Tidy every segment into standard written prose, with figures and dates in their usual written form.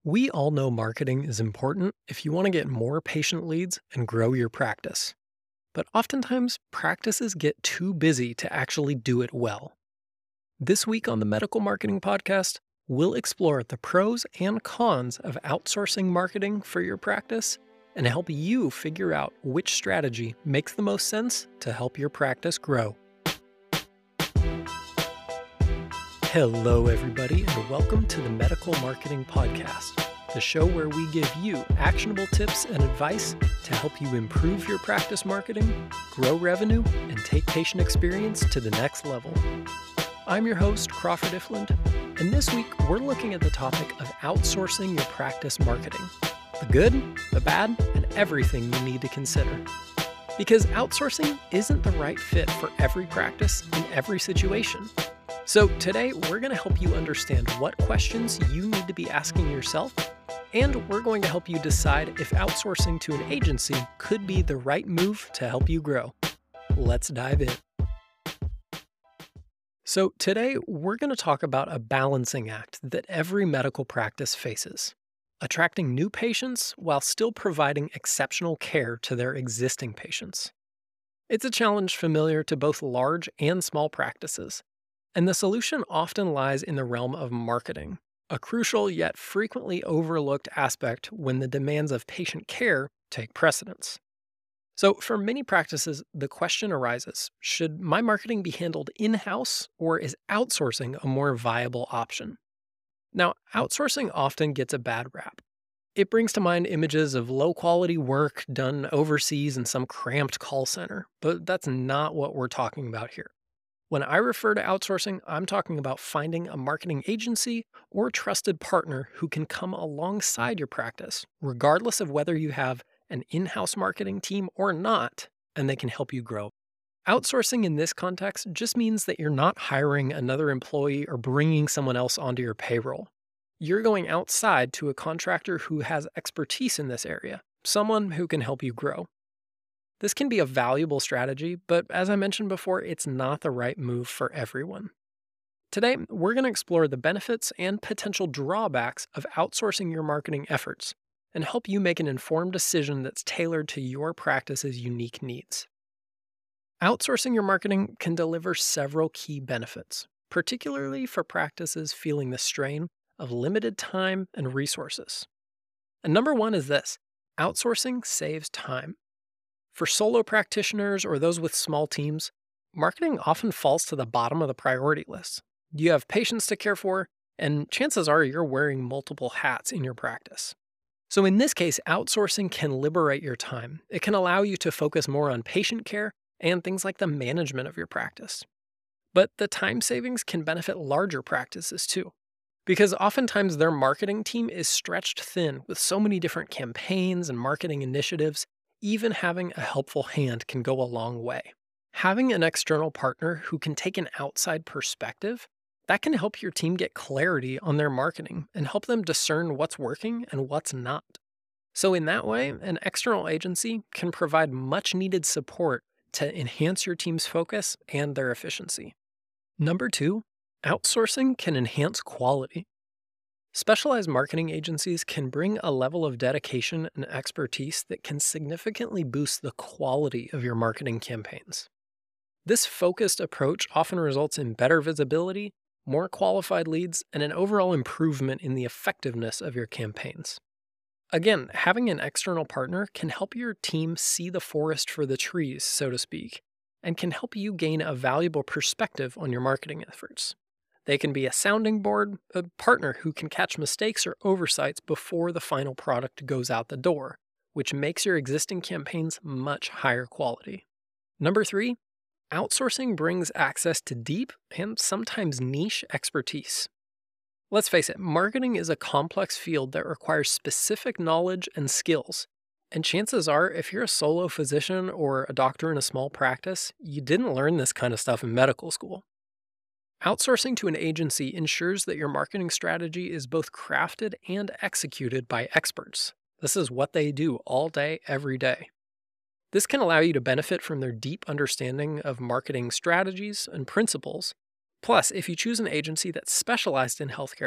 We all know marketing is important if you want to get more patient leads and grow your practice. But oftentimes, practices get too busy to actually do it well. This week on the Medical Marketing Podcast, we'll explore the pros and cons of outsourcing marketing for your practice and help you figure out which strategy makes the most sense to help your practice grow. Hello, everybody, and welcome to the Medical Marketing Podcast, the show where we give you actionable tips and advice to help you improve your practice marketing, grow revenue, and take patient experience to the next level. I'm your host, Crawford Ifland, and this week we're looking at the topic of outsourcing your practice marketing. The good, the bad, and everything you need to consider. Because outsourcing isn't the right fit for every practice in every situation. So today, we're going to help you understand what questions you need to be asking yourself, and we're going to help you decide if outsourcing to an agency could be the right move to help you grow. Let's dive in. So today, we're going to talk about a balancing act that every medical practice faces: attracting new patients while still providing exceptional care to their existing patients. It's a challenge familiar to both large and small practices. And the solution often lies in the realm of marketing, a crucial yet frequently overlooked aspect when the demands of patient care take precedence. So, for many practices, the question arises: should my marketing be handled in-house, or is outsourcing a more viable option? Now, outsourcing often gets a bad rap. It brings to mind images of low-quality work done overseas in some cramped call center, but that's not what we're talking about here. When I refer to outsourcing, I'm talking about finding a marketing agency or trusted partner who can come alongside your practice, regardless of whether you have an in-house marketing team or not, and they can help you grow. Outsourcing in this context just means that you're not hiring another employee or bringing someone else onto your payroll. You're going outside to a contractor who has expertise in this area, someone who can help you grow. This can be a valuable strategy, but as I mentioned before, it's not the right move for everyone. Today, we're going to explore the benefits and potential drawbacks of outsourcing your marketing efforts and help you make an informed decision that's tailored to your practice's unique needs. Outsourcing your marketing can deliver several key benefits, particularly for practices feeling the strain of limited time and resources. And number one is this: outsourcing saves time. For solo practitioners or those with small teams, marketing often falls to the bottom of the priority list. You have patients to care for, and chances are you're wearing multiple hats in your practice. So in this case, outsourcing can liberate your time. It can allow you to focus more on patient care and things like the management of your practice. But the time savings can benefit larger practices too, because oftentimes their marketing team is stretched thin with so many different campaigns and marketing initiatives. Even having a helpful hand can go a long way. Having an external partner who can take an outside perspective, that can help your team get clarity on their marketing and help them discern what's working and what's not. So in that way, an external agency can provide much needed support to enhance your team's focus and their efficiency. Number two, outsourcing can enhance quality. Specialized marketing agencies can bring a level of dedication and expertise that can significantly boost the quality of your marketing campaigns. This focused approach often results in better visibility, more qualified leads, and an overall improvement in the effectiveness of your campaigns. Again, having an external partner can help your team see the forest for the trees, so to speak, and can help you gain a valuable perspective on your marketing efforts. They can be a sounding board, a partner who can catch mistakes or oversights before the final product goes out the door, which makes your existing campaigns much higher quality. Number three, outsourcing brings access to deep and sometimes niche expertise. Let's face it, marketing is a complex field that requires specific knowledge and skills. And chances are, if you're a solo physician or a doctor in a small practice, you didn't learn this kind of stuff in medical school. Outsourcing to an agency ensures that your marketing strategy is both crafted and executed by experts. This is what they do all day, every day. This can allow you to benefit from their deep understanding of marketing strategies and principles. Plus, if you choose an agency that's specialized in healthcare,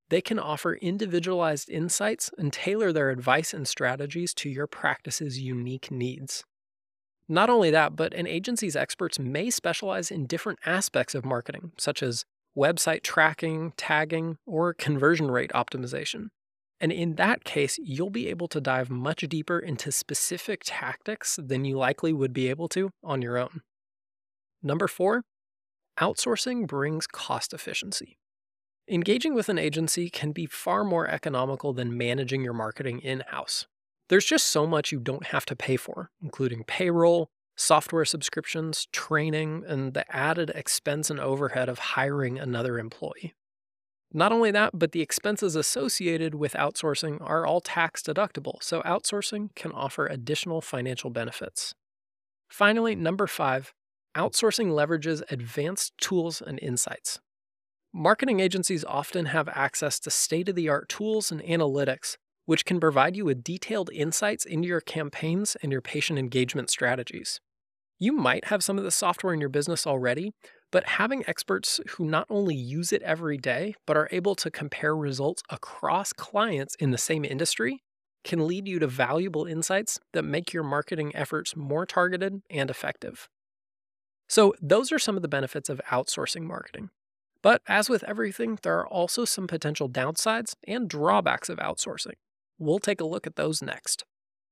They can offer individualized insights and tailor their advice and strategies to your practice's unique needs. Not only that, but an agency's experts may specialize in different aspects of marketing, such as website tracking, tagging, or conversion rate optimization. And in that case, you'll be able to dive much deeper into specific tactics than you likely would be able to on your own. Number 4, outsourcing brings cost efficiency. Engaging with an agency can be far more economical than managing your marketing in-house. There's just so much you don't have to pay for, including payroll, software subscriptions, training, and the added expense and overhead of hiring another employee. Not only that, but the expenses associated with outsourcing are all tax deductible, so outsourcing can offer additional financial benefits. Finally, number 5, outsourcing leverages advanced tools and insights. Marketing agencies often have access to state-of-the-art tools and analytics, which can provide you with detailed insights into your campaigns and your patient engagement strategies. You might have some of the software in your business already, but having experts who not only use it every day, but are able to compare results across clients in the same industry can lead you to valuable insights that make your marketing efforts more targeted and effective. So, those are some of the benefits of outsourcing marketing. But as with everything, there are also some potential downsides and drawbacks of outsourcing. We'll take a look at those next.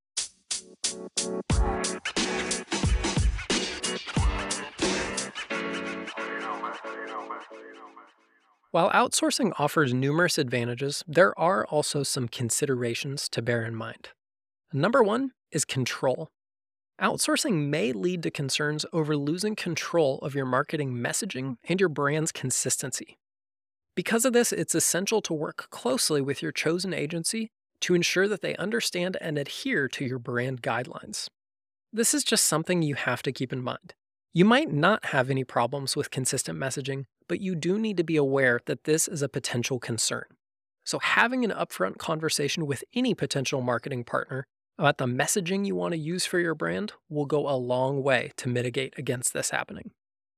While outsourcing offers numerous advantages, there are also some considerations to bear in mind. Number 1 is control. Outsourcing may lead to concerns over losing control of your marketing messaging and your brand's consistency. Because of this, it's essential to work closely with your chosen agency to ensure that they understand and adhere to your brand guidelines. This is just something you have to keep in mind. You might not have any problems with consistent messaging, but you do need to be aware that this is a potential concern. So having an upfront conversation with any potential marketing partner about the messaging you want to use for your brand will go a long way to mitigate against this happening.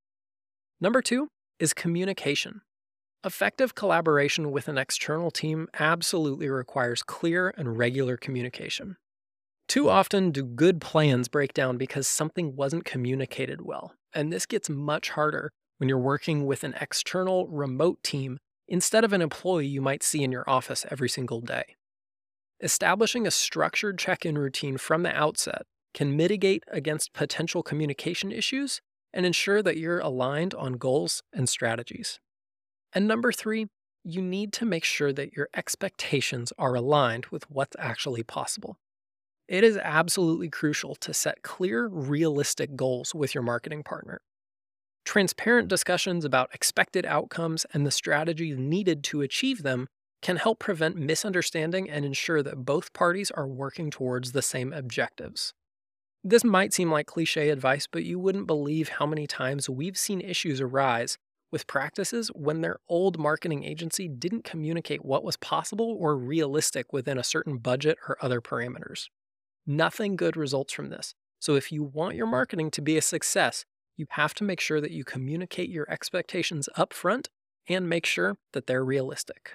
Number 2 is communication. Effective collaboration with an external team absolutely requires clear and regular communication. Too often do good plans break down because something wasn't communicated well, and this gets much harder when you're working with an external remote team instead of an employee you might see in your office every single day. Establishing a structured check-in routine from the outset can mitigate against potential communication issues and ensure that you're aligned on goals and strategies. And number 3, you need to make sure that your expectations are aligned with what's actually possible. It is absolutely crucial to set clear, realistic goals with your marketing partner. Transparent discussions about expected outcomes and the strategies needed to achieve them can help prevent misunderstanding and ensure that both parties are working towards the same objectives. This might seem like cliche advice, but you wouldn't believe how many times we've seen issues arise with practices when their old marketing agency didn't communicate what was possible or realistic within a certain budget or other parameters. Nothing good results from this. So if you want your marketing to be a success, you have to make sure that you communicate your expectations up front and make sure that they're realistic.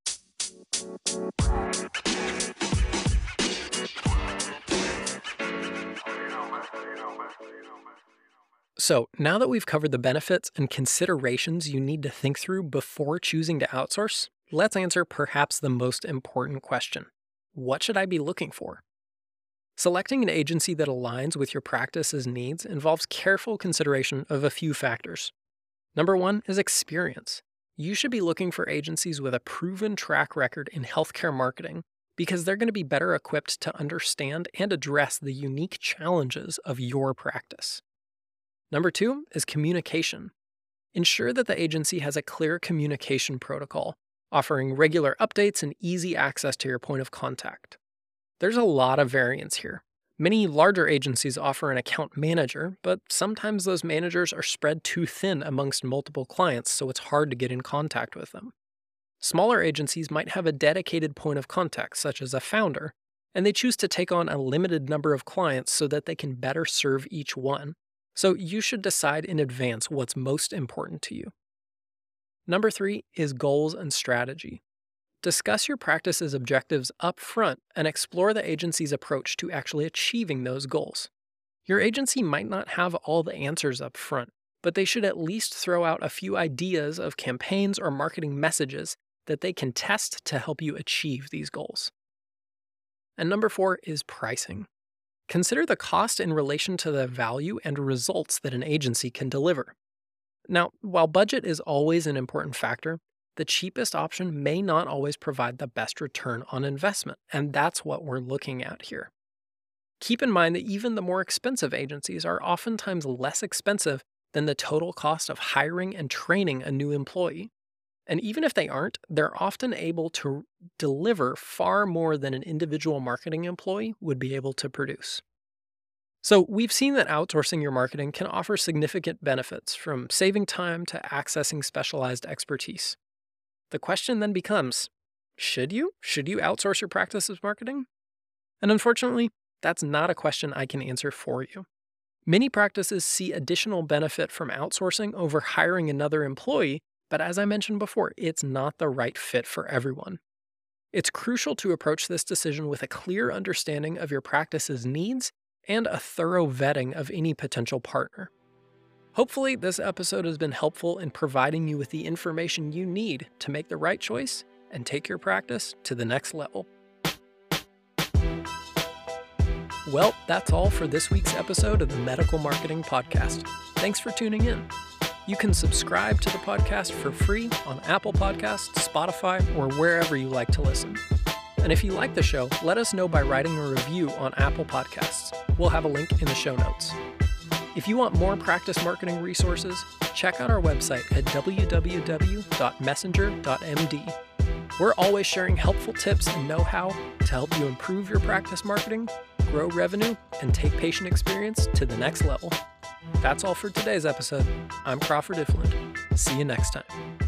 So, now that we've covered the benefits and considerations you need to think through before choosing to outsource, let's answer perhaps the most important question. What should I be looking for? Selecting an agency that aligns with your practice's needs involves careful consideration of a few factors. Number 1 is experience. You should be looking for agencies with a proven track record in healthcare marketing because they're going to be better equipped to understand and address the unique challenges of your practice. Number 2 is communication. Ensure that the agency has a clear communication protocol, offering regular updates and easy access to your point of contact. There's a lot of variance here. Many larger agencies offer an account manager, but sometimes those managers are spread too thin amongst multiple clients, so it's hard to get in contact with them. Smaller agencies might have a dedicated point of contact, such as a founder, and they choose to take on a limited number of clients so that they can better serve each one. So you should decide in advance what's most important to you. Number 3 is goals and strategy. Discuss your practice's objectives up front and explore the agency's approach to actually achieving those goals. Your agency might not have all the answers up front, but they should at least throw out a few ideas of campaigns or marketing messages that they can test to help you achieve these goals. And number 4 is pricing. Consider the cost in relation to the value and results that an agency can deliver. Now, while budget is always an important factor, the cheapest option may not always provide the best return on investment, and that's what we're looking at here. Keep in mind that even the more expensive agencies are oftentimes less expensive than the total cost of hiring and training a new employee. And even if they aren't, they're often able to deliver far more than an individual marketing employee would be able to produce. So we've seen that outsourcing your marketing can offer significant benefits, from saving time to accessing specialized expertise. The question then becomes, should you? Should you outsource your practice's marketing? And unfortunately, that's not a question I can answer for you. Many practices see additional benefit from outsourcing over hiring another employee, but as I mentioned before, it's not the right fit for everyone. It's crucial to approach this decision with a clear understanding of your practice's needs and a thorough vetting of any potential partner. Hopefully, this episode has been helpful in providing you with the information you need to make the right choice and take your practice to the next level. Well, that's all for this week's episode of the Medical Marketing Podcast. Thanks for tuning in. You can subscribe to the podcast for free on Apple Podcasts, Spotify, or wherever you like to listen. And if you like the show, let us know by writing a review on Apple Podcasts. We'll have a link in the show notes. If you want more practice marketing resources, check out our website at www.messenger.md. We're always sharing helpful tips and know-how to help you improve your practice marketing, grow revenue, and take patient experience to the next level. That's all for today's episode. I'm Crawford Ifland. See you next time.